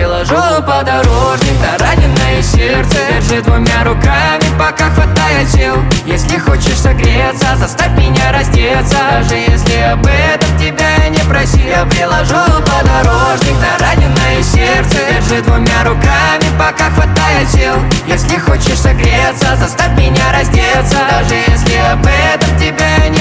приложу подорожник на раненое сердце. Держи двумя руками, пока хватает сил. Если хочешь согреться, заставь меня раздеться. Даже если об этом тебя я не просил. Я приложу подорожник на раненое сердце. Держи двумя руками, пока хватает сил. Если хочешь согреться, заставь меня раздеться. Даже если об этом тебя я